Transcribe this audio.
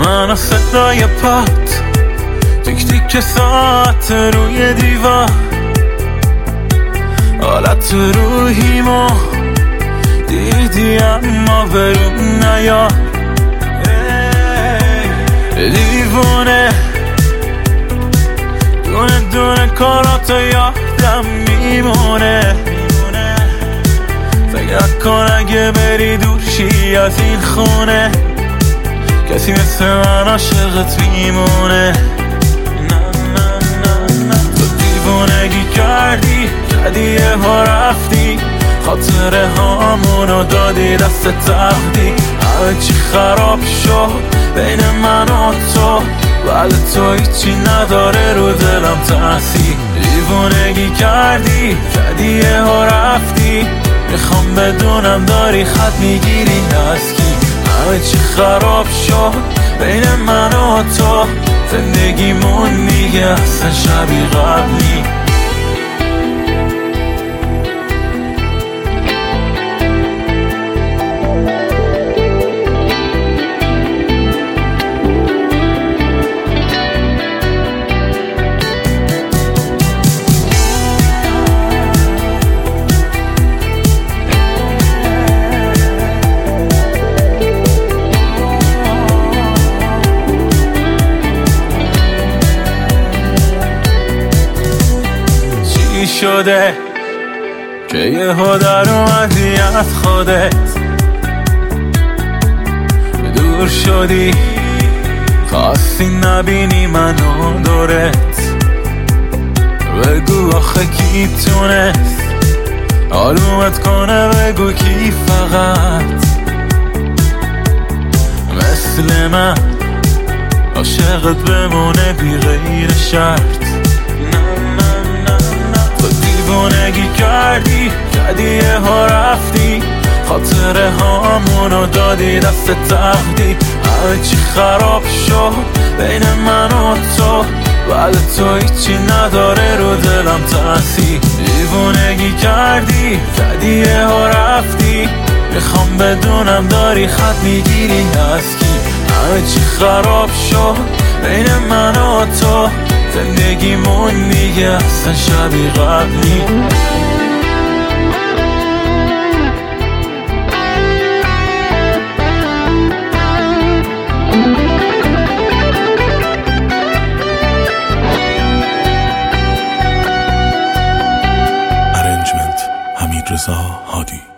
من و صدای پات، تیک تیک ساعت روی دیوار، حالت روحیمو دیدی اما برون نیا. دیوونه دونه دونه کاراتو یادم میمونه. فکر کن اگه بری دور شی از این خونه، کسی مثل من عاشقت میمونه. تو دیوونگی کردی، زدی یه ها رفتی، خاطره هامونو دادی دست تقدی. همه چی خراب شد بین من و تو، بعد تو هیچی نداره رو دلم تأثیر. دیوونگی کردی، زدی یه ها رفتی، میخوام بدونم داری خط میگیری از کی. همه چی خراب شد بین من و تو، زندگیمون دیگه اصلا شبیه قبلی. شده که یه ها در اومدی از خودت، دور شدی خواستی نبینی منو دورت. بگو آخه کی تونست آلومت کنه، بگو کی فقط مثل من عاشقت بمونه بی غیر شرط. دیوونگی کردی، زدی یه ها رفتی، خاطره هامونو دادی دست تقدی. همه چی خراب شد بین من و تو، بعد تو هیچی نداره رو دلم تأثیر. دیوونگی کردی، زدی یه ها رفتی، میخوام بدونم داری خط میگیری از کی. همه چی خراب شد بین من و تو، زندگیمون دیگه اصلا شبیه قبلی. ارنجمنت حمیدرضا هادی.